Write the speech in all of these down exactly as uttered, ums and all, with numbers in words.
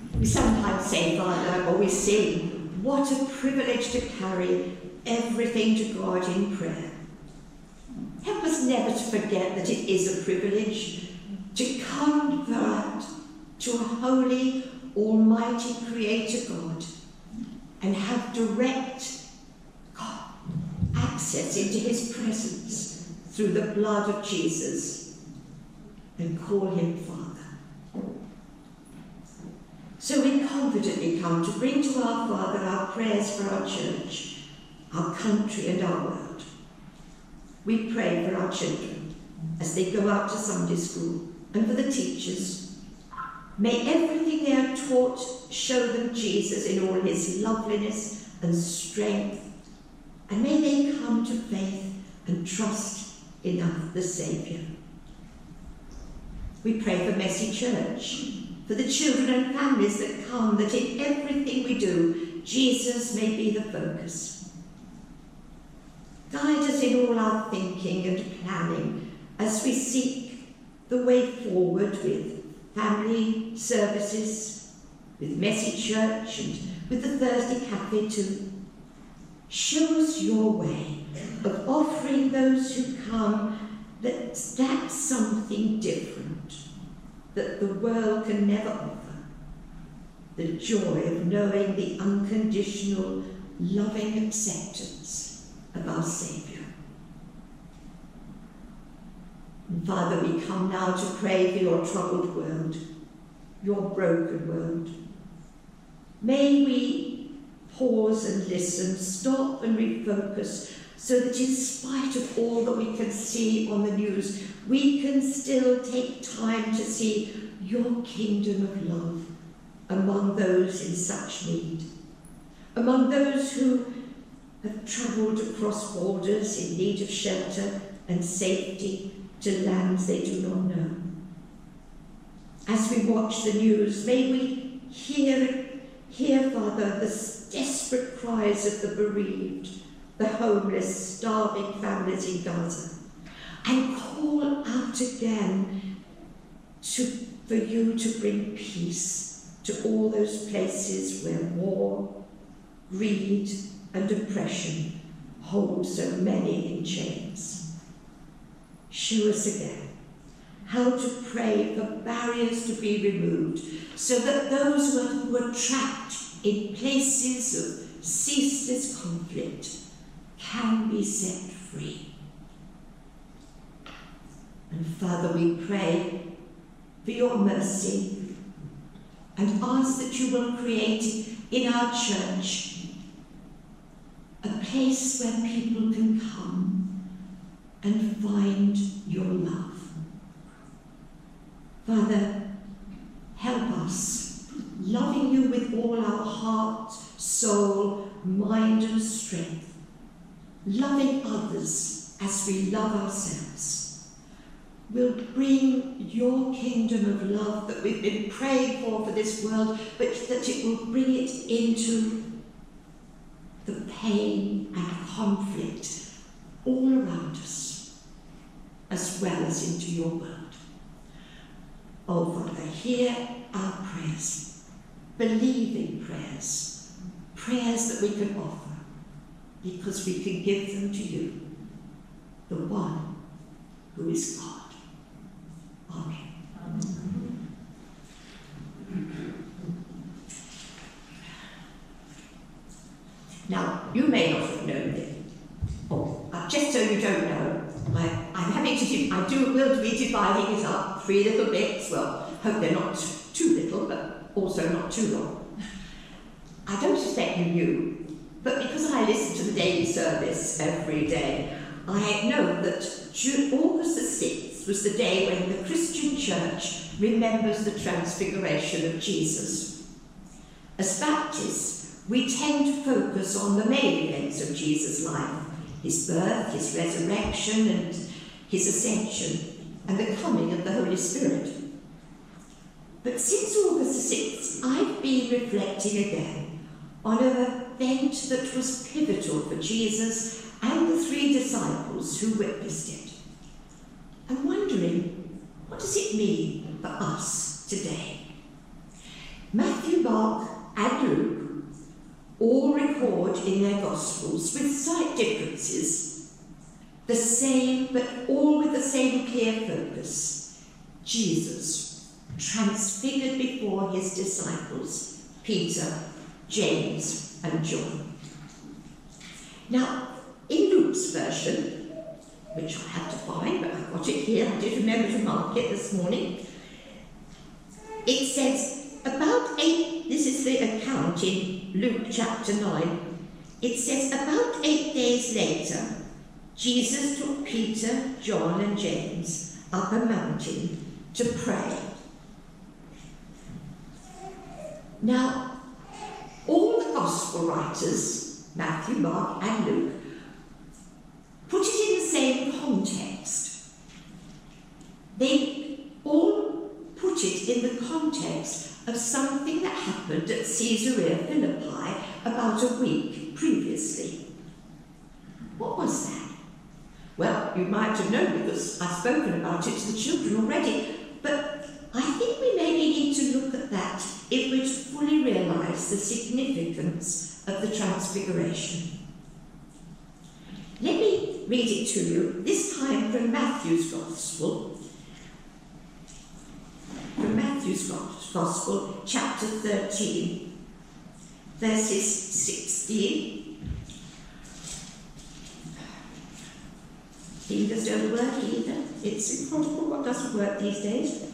We sometimes say, Father, or we sing, what a privilege to carry everything to God in prayer. Help us never to forget that it is a privilege to come out to a holy, almighty Creator God and have direct God, access into his presence through the blood of Jesus and call him Father. So we confidently come to bring to our Father our prayers for our church, our country and our world. We pray for our children as they go out to Sunday school and for the teachers. May everything they are taught show them Jesus in all his loveliness and strength, and may they come to faith and trust in the Saviour. We pray for Messy Church, for the children and families that come, that in everything we do, Jesus may be the focus. Guide us in all our thinking and planning as we seek the way forward with family services, with Messy Church and with the Thursday Cafe too. Show us your way of offering those who come that that's something different that the world can never offer. The joy of knowing the unconditional, loving acceptance of our Saviour. And Father, we come now to pray for your troubled world, your broken world. May we pause and listen, stop and refocus, so that in spite of all that we can see on the news, we can still take time to see your kingdom of love among those in such need, among those who have travelled across borders in need of shelter and safety to lands they do not know. As we watch the news, may we hear, hear, Father, the desperate cries of the bereaved, the homeless, starving families in Gaza, and call out again to, for you to bring peace to all those places where war, greed, and oppression hold so many in chains. Show us again how to pray for barriers to be removed, so that those who are, who are trapped in places of ceaseless conflict can be set free. And Father, we pray for your mercy and ask that you will create in our church a place where people can come and find your love. Father, help us, loving you with all our heart, soul, mind and strength, loving others as we love ourselves, will bring your kingdom of love that we've been praying for for this world, but that it will bring it into the pain and conflict all around us, as well as into your world. Oh, Father, hear our prayers, believing prayers, prayers that we can offer, because we can give them to you, the one who is God. Amen. Amen. Now, you may not have known this, or uh, just so you don't know, I, I'm having to do, I do will be dividing it up three little bits. Well, hope they're not too little, but also not too long. I don't suspect you knew, but because I listen to the daily service every day, I know that June, August the sixth was the day when the Christian Church remembers the transfiguration of Jesus. As Baptists, we tend to focus on the main events of Jesus' life, his birth, his resurrection, and his ascension, and the coming of the Holy Spirit. But since August the sixth, I've been reflecting again on an event that was pivotal for Jesus and the three disciples who witnessed it. I'm wondering, what does it mean for us today? Matthew Mark, and Luke all record in their Gospels, with slight differences, the same, but all with the same clear focus: Jesus, transfigured before his disciples, Peter, James, and John. Now, in Luke's version, which I had to find, but I got it here, I did remember to mark it this morning, it says, about eight, this is the account in Luke chapter nine, it says, about eight days later, Jesus took Peter, John, and James up a mountain to pray. Now, all the Gospel writers, Matthew, Mark, and Luke, put it in the same context. They all put it in the context of something that happened at Caesarea Philippi about a week previously. What was that? Well, you might have known because I've spoken about it to the children already, but I think we maybe need to look at that if we're to fully realise the significance of the Transfiguration. Let me read it to you, this time from Matthew's Gospel. From Matthew's Gospel, chapter thirteen, verses sixteen. Fingers don't work either. It's incredible what doesn't work these days.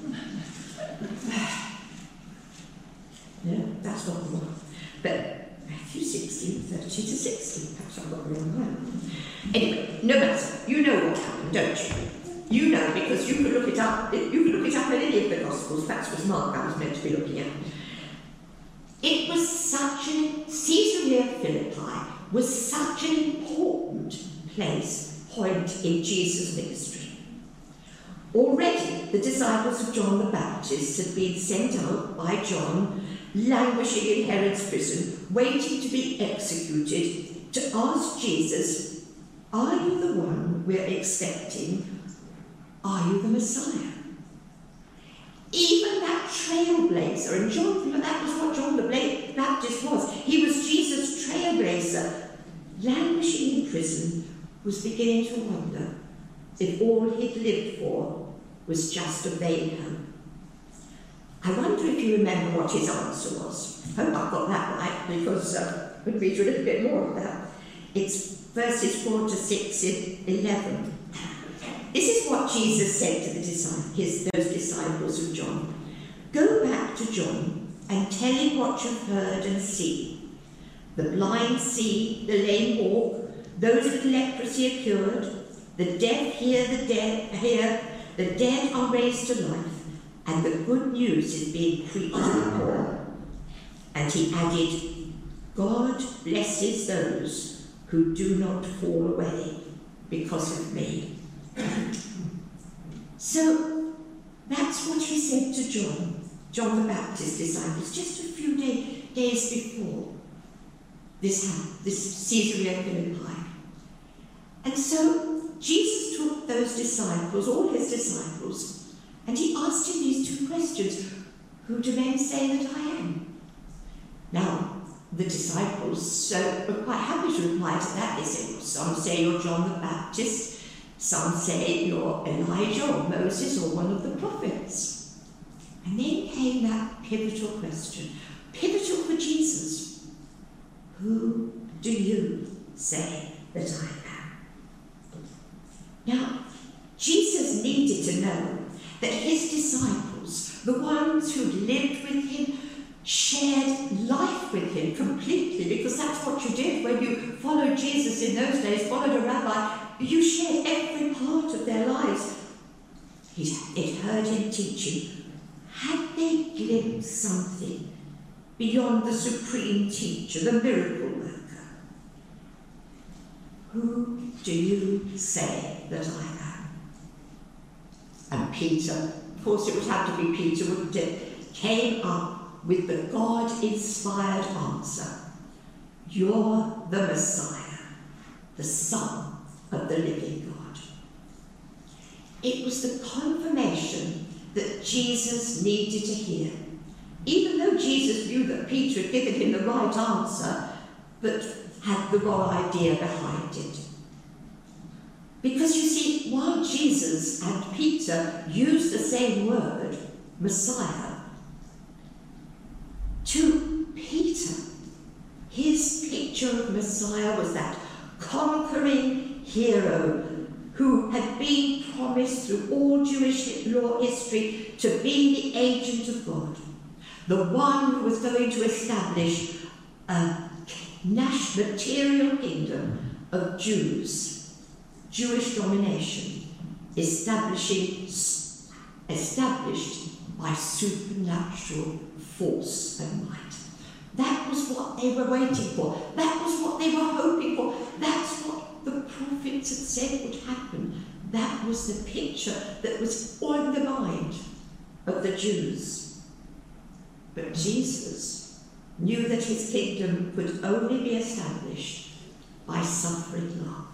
No, that's not the one. But Matthew sixteen, thirty to sixteen. Perhaps I've got the wrong one. Anyway, no matter. You know what happened, don't you? You know, because you could look it up. You could look it up in any of the Gospels. Perhaps it was Mark I was meant to be looking at. It was such an Caesarea Philippi was such an important place, point in Jesus' ministry. Already, the disciples of John the Baptist had been sent out by John, languishing in Herod's prison, waiting to be executed, to ask Jesus, "Are you the one we're expecting? Are you the Messiah?" Even that trailblazer, and John, that was what John the Baptist was. He was Jesus' trailblazer, languishing in prison, was beginning to wonder if all he'd lived for was just a vain hope. I wonder if you remember what his answer was. I hope I've got that right, because uh, I'm going to read you a little bit more of that. It's verses four to six in eleven. This is what Jesus said to the disciples, his, those disciples of John. "Go back to John and tell him what you've heard and seen. The blind see, the lame walk, those with leprosy are cured, the deaf hear, the dead hear, the dead are raised to life, and the good news is being preached to the poor." And he added, "God blesses those who do not fall away because of me." So that's what he said to John, John the Baptist's disciples, just a few day, days before this, this Caesarea Philippi. And so Jesus took those disciples, all his disciples, and he asked him these two questions. "Who do men say that I am?" Now, the disciples so were quite happy to reply to that. They said, "Well, some say you're John the Baptist, some say you're Elijah or Moses or one of the prophets." And then came that pivotal question, pivotal for Jesus. "Who do you say that I am?" Now, Jesus needed to know that his disciples, the ones who lived with him, shared life with him completely, because that's what you did when you followed Jesus in those days, followed a rabbi. You shared every part of their lives. It heard him teaching. Had they glimpsed something beyond the supreme teacher, the miracle worker? "Who do you say that I am?" And Peter, of course it would have to be Peter, wouldn't it, came up with the God-inspired answer: "You're the Messiah, the Son of the living God." It was the confirmation that Jesus needed to hear, even even though Jesus knew that Peter had given him the right answer, but had the wrong idea behind it. Because you see, while Jesus and Peter used the same word, Messiah, to Peter, his picture of Messiah was that conquering hero who had been promised through all Jewish law history to be the agent of God, the one who was going to establish a national material kingdom of Jews, Jewish domination, establishing, established by supernatural force and might. That was what they were waiting for. That was what they were hoping for. That's what the prophets had said would happen. That was the picture that was on the mind of the Jews. But Jesus knew that his kingdom could only be established by suffering love.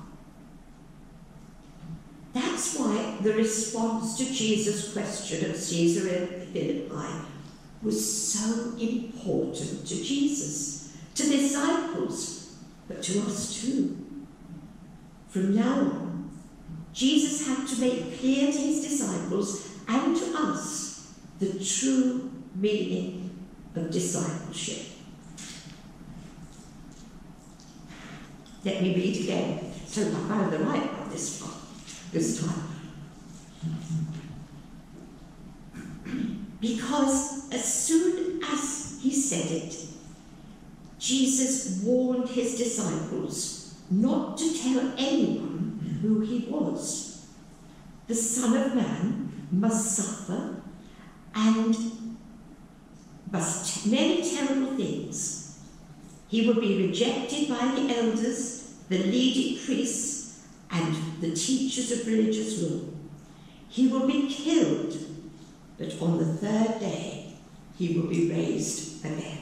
That's why the response to Jesus' question at Caesarea Philippi was so important to Jesus, to the disciples, but to us too. From now on, Jesus had to make clear to his disciples and to us the true meaning of discipleship. Let me read again. So I found the right one this one, this time. Because as soon as he said it, Jesus warned his disciples not to tell anyone who he was. The Son of Man must suffer and must many terrible things. He will be rejected by the elders, the leading priests, and the teachers of religious law. He will be killed, but on the third day he will be raised again.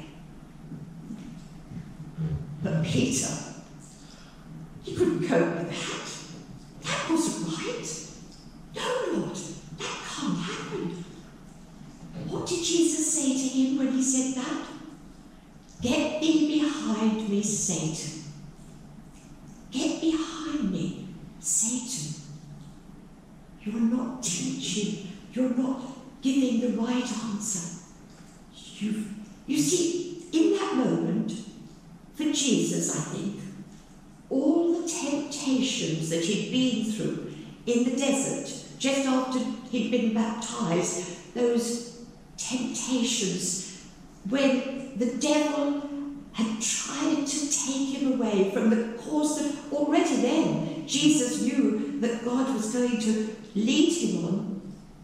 But Peter, he couldn't cope with that. That wasn't right. No, Lord, that can't happen. What did Jesus say to him when he said that? Get thee behind me, Satan. Get behind me, Satan. You're not teaching. You're not giving the right answer. You, you see, in that moment, for Jesus, I think, all the temptations that he'd been through in the desert, just after he'd been baptized, those temptations when the devil had tried to take him away from the course that already then Jesus knew that God was going to lead him on.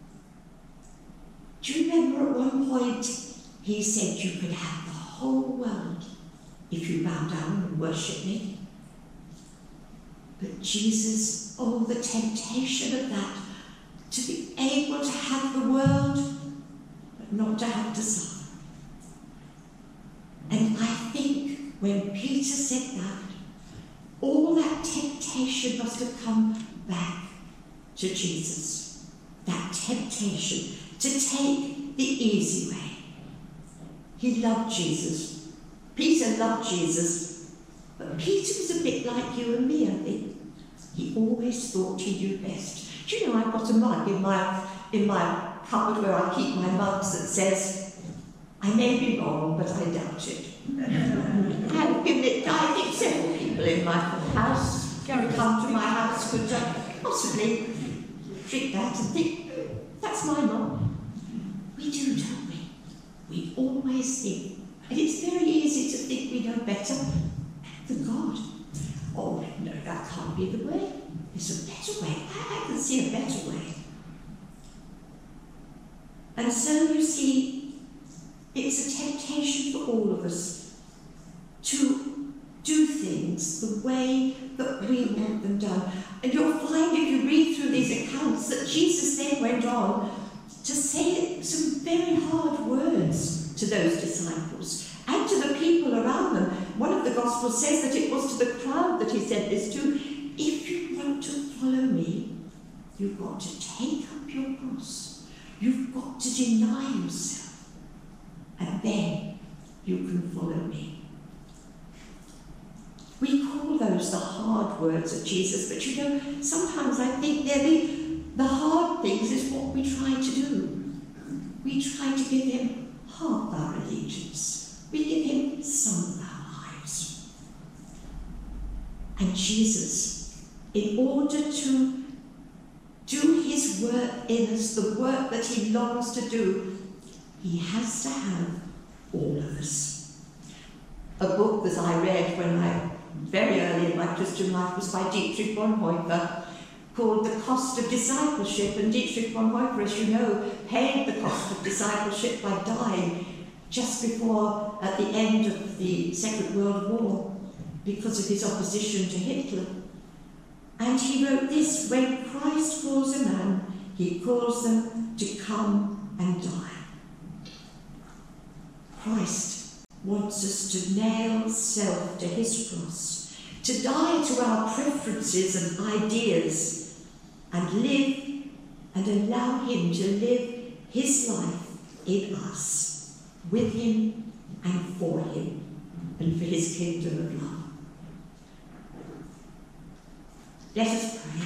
Do you remember at one point he said you could have the whole world if you bow down and worship me? But Jesus, oh, the temptation of that, to be able to have the world, but not to have to suffer. And I think when Peter said that, all that temptation must have come back to Jesus. That temptation to take the easy way. He loved Jesus. Peter loved Jesus. But Peter was a bit like you and me, I think. He always thought he knew best. Do you know, I've got a mug in my, in my cupboard where I keep my mugs that says, I may be wrong, but I doubt it. I've given it, I think several people in my house who come to my house could uh, possibly drink that and think, that's my mum. We do, don't we? We always think. And it's very easy to think we know better than God. Oh, no, that can't be the way. There's a better way. I, I can see a better way. And so, you see, it's a temptation for all of us to do things the way that we want them done. And you'll find if you read through these accounts that Jesus then went on to say some very hard words to those disciples and to the people around them. One of the Gospels says that it was to the crowd that he said this to. If you want to follow me, you've got to take up your cross. You've got to deny yourself and then you can follow me. We call those the hard words of Jesus, but you know, sometimes I think they're the, the hard things is what we try to do. We try to give him half our allegiance. We give him some of our lives. And Jesus, in order to do his work in us, the work that he longs to do, he has to have all of us. A book that I read when I, very early in my Christian life, was by Dietrich Bonhoeffer, called The Cost of Discipleship. And Dietrich Bonhoeffer, as you know, paid the cost of discipleship by dying just before, at the end of the Second World War, because of his opposition to Hitler. And he wrote this: when Christ calls a man, he calls them to come and die. Christ wants us to nail self to his cross, to die to our preferences and ideas, and live and allow him to live his life in us, with him and for him, and for his kingdom of love. Let us pray.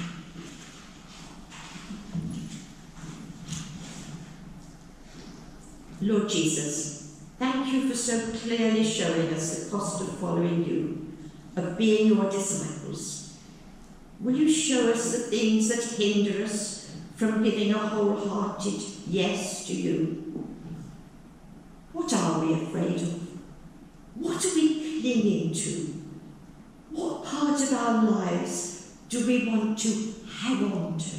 Lord Jesus, thank you for so clearly showing us the cost of following you, of being your disciples. Will you show us the things that hinder us from giving a wholehearted yes to you? What are we afraid of? What are we clinging to? What part of our lives do we want to hang on to?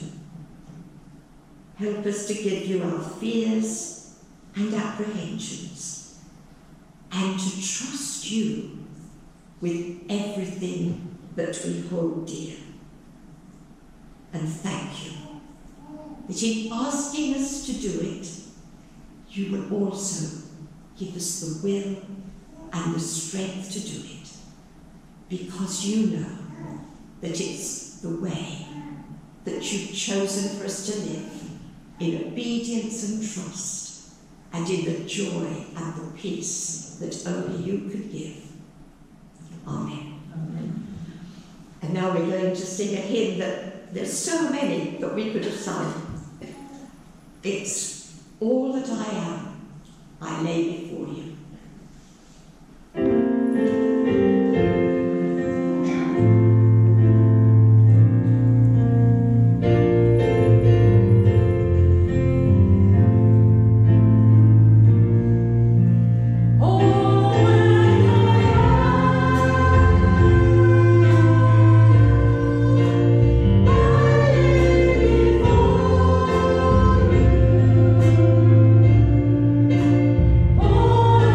Help us to give you our fears and apprehensions, and to trust you with everything that we hold dear. And thank you that in asking us to do it, you will also give us the will and the strength to do it, because you know that it's the way that you've chosen for us to live in obedience and trust, and in the joy and the peace that only you could give. Amen. Amen. And now we're going to sing a hymn that there's so many that we could have sung. It's All That I Am, I Lay Before You. Oh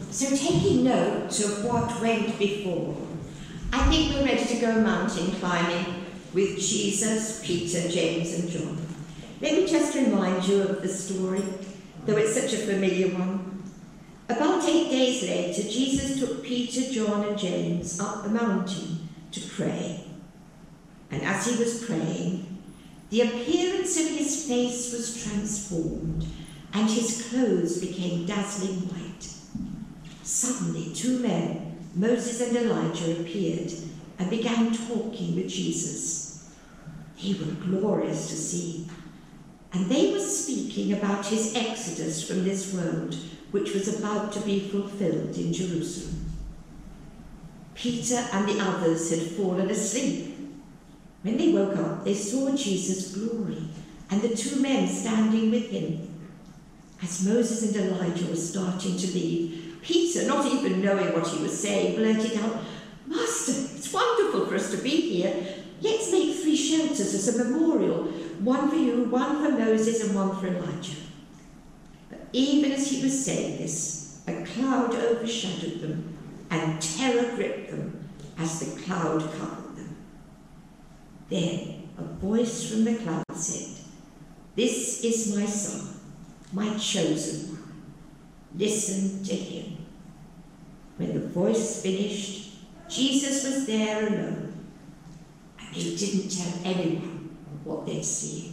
So taking note of what went before, I think we're ready to go mountain climbing with Jesus, Peter, James and John. Let me just remind you of the story, though it's such a familiar one. About eight days later, Jesus took Peter, John and James up the mountain to pray. And as he was praying, the appearance of his face was transformed and his clothes became dazzling white. Suddenly, two men, Moses and Elijah, appeared and began talking with Jesus. They were glorious to see, and they were speaking about his exodus from this world, which was about to be fulfilled in Jerusalem. Peter and the others had fallen asleep. When they woke up, they saw Jesus' glory and the two men standing with him. As Moses and Elijah were starting to leave, Peter, not even knowing what he was saying, blurted out, "Master, it's wonderful for us to be here. Let's make three shelters as a memorial, one for you, one for Moses, and one for Elijah." But even as he was saying this, a cloud overshadowed them, and terror gripped them as the cloud covered them. Then a voice from the cloud said, "This is my son, my chosen one. Listen to him." When the voice finished, Jesus was there alone, and they didn't tell anyone what they'd seen.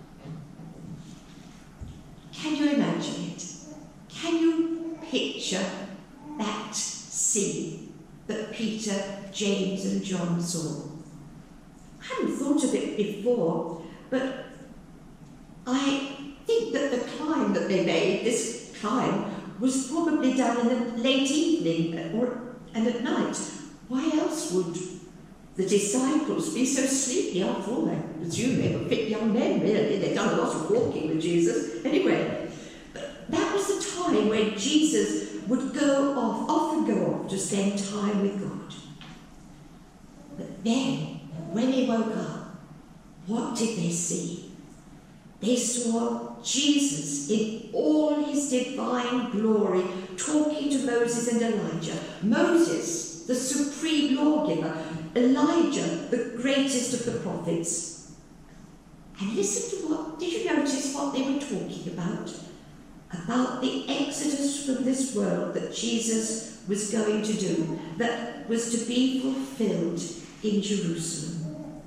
Can you imagine it? Can you picture that scene that Peter, James and John saw? I hadn't thought of it before, but I think that the climb that they made, this climb, was probably done in the late evening or, and at night. Why else would the disciples be so sleepy? After all, I presume they were fit young men, really. They'd done a lot of walking with Jesus. Anyway, but that was the time when Jesus would go off, often go off to spend time with God. But then, when he woke up, what did they see? They saw Jesus in all his divine glory, talking to Moses and Elijah. Moses, the supreme lawgiver. Elijah, the greatest of the prophets. And listen to what, did you notice what they were talking about? About the exodus from this world that Jesus was going to do, that was to be fulfilled in Jerusalem.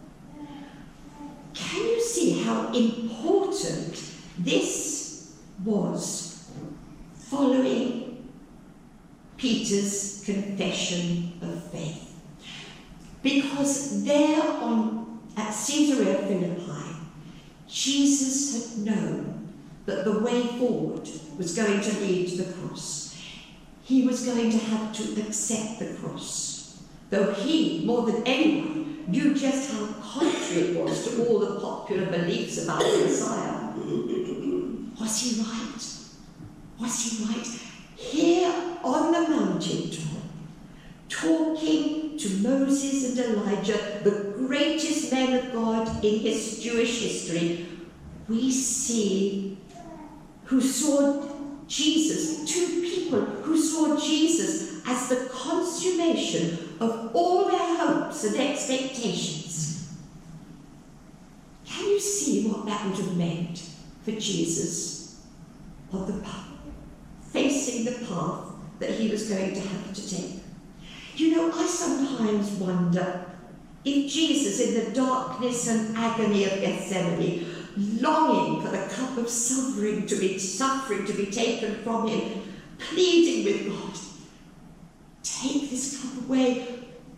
Can you see how important this was following Peter's confession of faith? Because there on at Caesarea Philippi, Jesus had known that the way forward was going to lead to the cross. He was going to have to accept the cross, though he, more than anyone, knew just how contrary it was to all the popular beliefs about the Messiah. Was he right? Was he right? Here on the mountaintop, talking to Moses and Elijah, the greatest men of God in his Jewish history, we see who saw Jesus, two people who saw Jesus as the consummation of all their hopes and expectations. Can you see what that would have meant for Jesus on the path, facing the path that he was going to have to take? You know, I sometimes wonder if Jesus, in the darkness and agony of Gethsemane, longing for the cup of suffering to be suffering to be taken from him, pleading with God, take this cup away.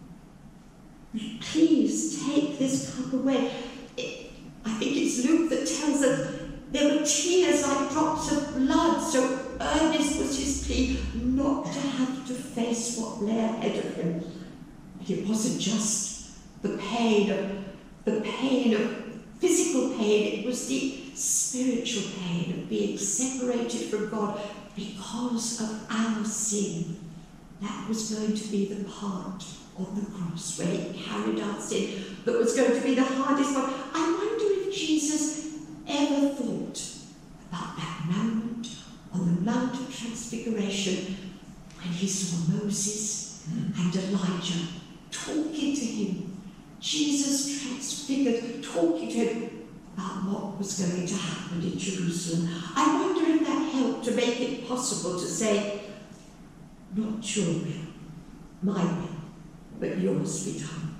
Please take this cup away. It, I think it's Luke that tells us there were tears like drops of blood, so earnest was his plea not to have to face what lay ahead of him. And it wasn't just the pain of the pain of physical pain, it was the spiritual pain of being separated from God because of our sin. That was going to be the part on the cross where he carried our sin that was going to be the hardest one. I wonder if Jesus ever thought about that moment on the Mount of Transfiguration when he saw Moses and Elijah talking to him, Jesus transfigured, talking to him about what was going to happen in Jerusalem. I wonder if that helped to make it possible to say, not your will, my will, but yours be done.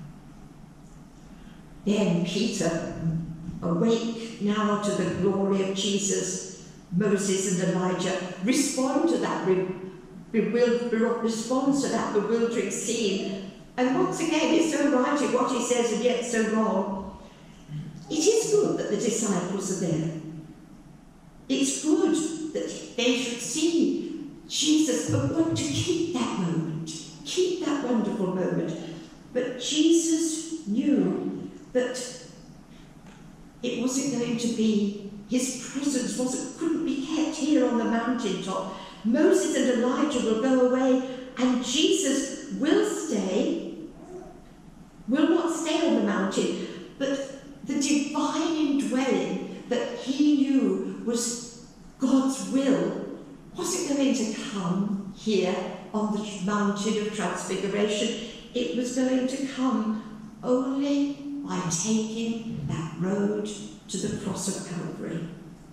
Then Peter, awake now to the glory of Jesus, Moses and Elijah, respond to that bewilder, responds to that bewildering scene. And once again, it's so right in what he says and yet so wrong. It is good that the disciples are there. It's good that they should see Jesus, but want to keep that moment, keep that wonderful moment. But Jesus knew that it wasn't going to be, his presence wasn't, couldn't be kept here on the mountaintop. Moses and Elijah will go away, and Jesus will stay, will not stay on the mountain, but the divine indwelling that he knew was God's will wasn't going to come here on the mountain of Transfiguration. It was going to come only by taking that road to the cross of Calvary.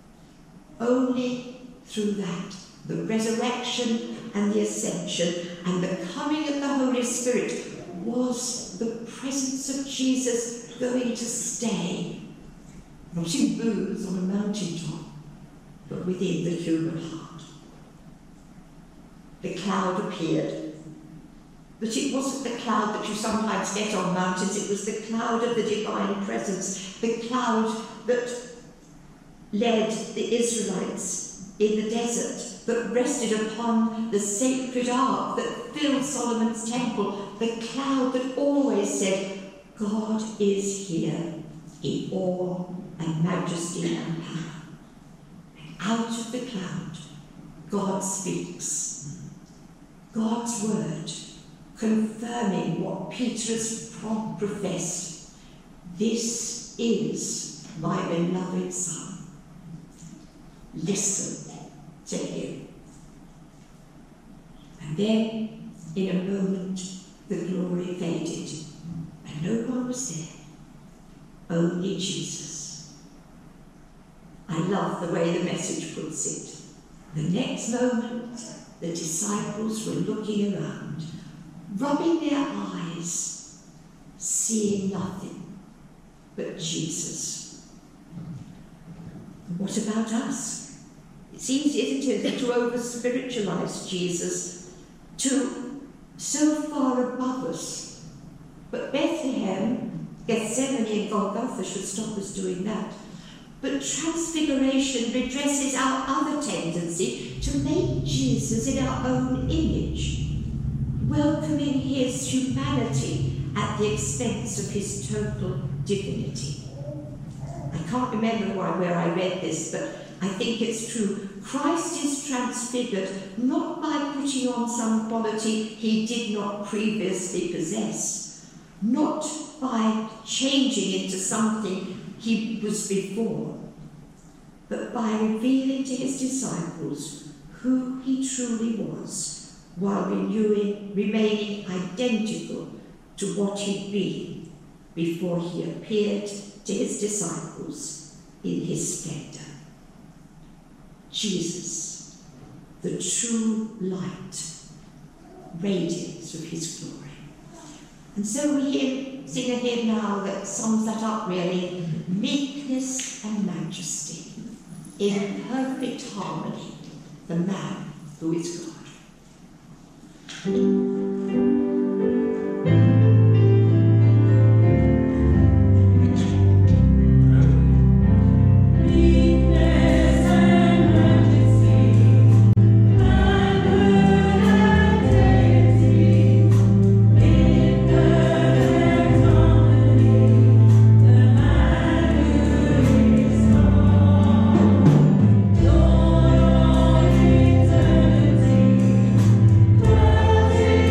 Only through that, the resurrection and the ascension and the coming of the Holy Spirit, was the presence of Jesus going to stay, not in booths on a mountaintop, but within the human heart. The cloud appeared, but it wasn't the cloud that you sometimes get on mountains, it was the cloud of the divine presence, the cloud that led the Israelites in the desert, that rested upon the sacred ark that filled Solomon's temple, the cloud that always said, God is here in awe and majesty and power. And out of the cloud, God speaks. God's word, confirming what Peter has professed. This is my beloved Son. Listen to him. And then, in a moment, the glory faded, and no one was there, only Jesus. I love the way the Message puts it. The next moment, the disciples were looking around, rubbing their eyes, seeing nothing but Jesus. And what about us? It's easy, isn't it, to over-spiritualize Jesus, to so far above us. But Bethlehem, Gethsemane and Golgotha should stop us doing that. But Transfiguration redresses our other tendency to make Jesus in our own image, welcoming his humanity at the expense of his total divinity. I can't remember where I read this, but I think it's true. Christ is transfigured not by putting on some quality he did not previously possess, not by changing into something he was before, but by revealing to his disciples who he truly was, while renewing, remaining identical to what he'd been before he appeared to his disciples in his splendor. Jesus, the true light, radiance of his glory. And so we hear, sing a hymn now that sums that up really. Meekness and majesty, in perfect harmony, the man who is God. Thank you.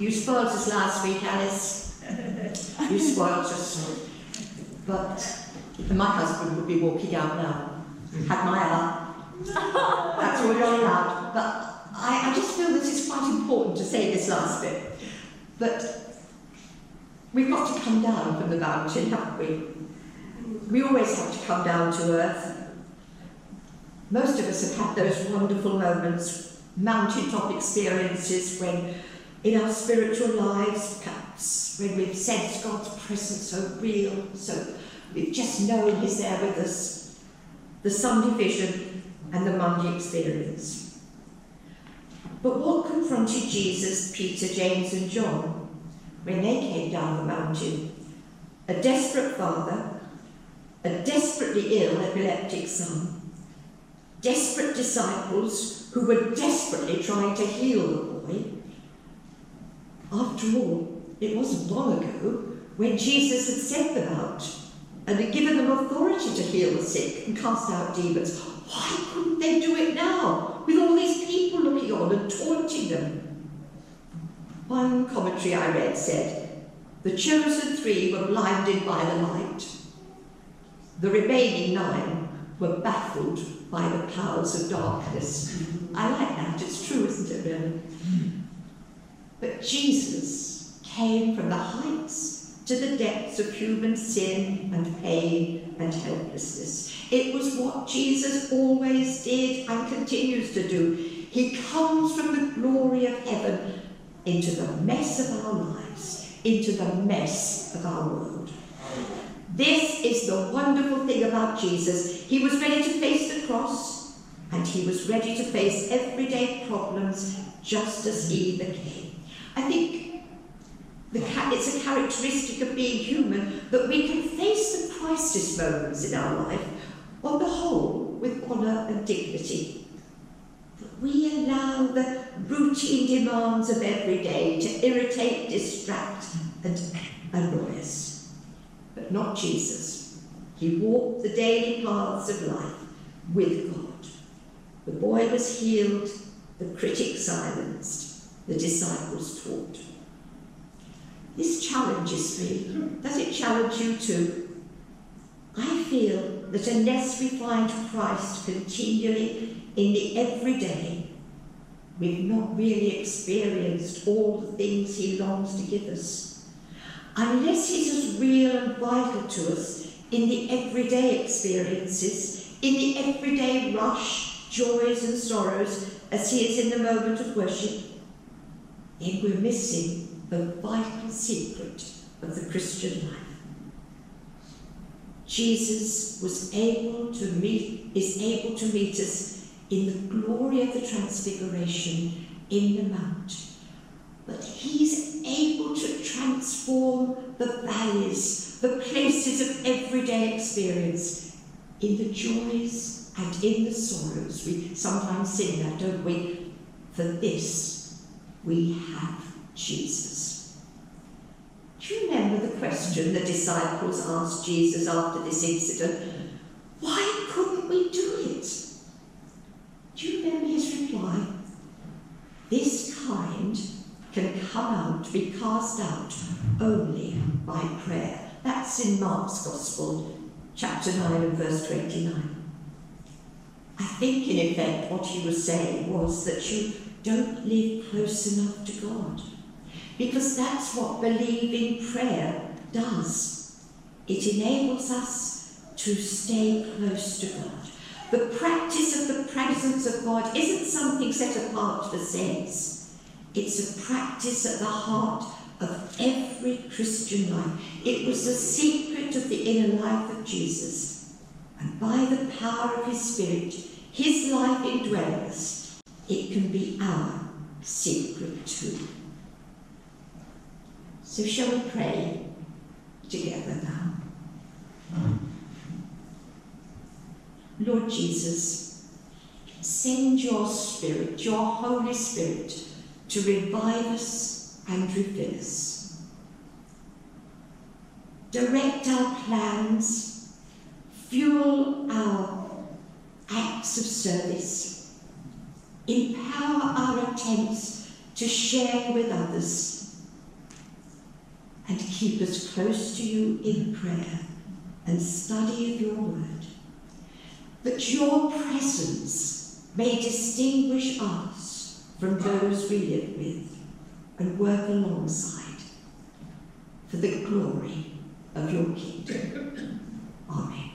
You spoiled us last week, Alice. You spoiled us. But my husband would be walking out now. Had my hour. That's all you're allowed. But I, I just feel that it's quite important to say this last bit. But we've got to come down from the mountain, haven't we? We always have to come down to earth. Most of us have had those wonderful moments, mountaintop experiences when, in our spiritual lives, perhaps, when we've sensed God's presence so real, so we've just known He's there with us. The Sunday vision and the Monday experience. But what confronted Jesus, Peter, James and John when they came down the mountain? A desperate father, a desperately ill epileptic son, desperate disciples who were desperately trying to heal the boy. After all, it wasn't long ago when Jesus had sent them out and had given them authority to heal the sick and cast out demons. Why couldn't they do it now, with all these people looking on and taunting them? One commentary I read said, the chosen three were blinded by the light. The remaining nine were baffled by the powers of darkness. I like that, it's true, isn't it, really? But Jesus came from the heights to the depths of human sin and pain and helplessness. It was what Jesus always did and continues to do. He comes from the glory of heaven into the mess of our lives, into the mess of our world. This is the wonderful thing about Jesus. He was ready to face the cross, and he was ready to face everyday problems just as Eve came. I think the ca- it's a characteristic of being human that we can face the crisis moments in our life, on the whole, with honour and dignity. But we allow the routine demands of every day to irritate, distract, and annoy us. But not Jesus. He walked the daily paths of life with God. The boy was healed, the critic silenced, the disciples taught. This challenges me. Does it challenge you too? I feel that unless we find Christ continually in the everyday, we've not really experienced all the things he longs to give us. Unless he's as real and vital to us in the everyday experiences, in the everyday rush, joys and sorrows, as he is in the moment of worship, then we're missing the vital secret of the Christian life. Jesus was able to meet, is able to meet us in the glory of the transfiguration in the mount. But he's able to transform the valleys, the places of everyday experience, in the joys and in the sorrows. We sometimes sing that, don't we? For this we have Jesus. Do you remember the question the disciples asked Jesus after this incident? Why couldn't we do it? Do you remember his reply? This kind can come out, be cast out, only by prayer. That's in Mark's Gospel, chapter nine and verse twenty-nine. I think, in effect, what he was saying was that you don't live close enough to God, because that's what believing prayer does. It enables us to stay close to God. The practice of the presence of God isn't something set apart for saints. It's a practice at the heart of every Christian life. It was the secret of the inner life of Jesus. And by the power of his Spirit, his life indwelling us, it can be our secret too. So shall we pray together now? Lord Jesus, send your Spirit, your Holy Spirit, to revive us and refill us. Direct our plans, fuel our acts of service, empower our attempts to share with others, and keep us close to you in prayer and study of your word, that your presence may distinguish us from those we live with and work alongside for the glory of your kingdom. Amen.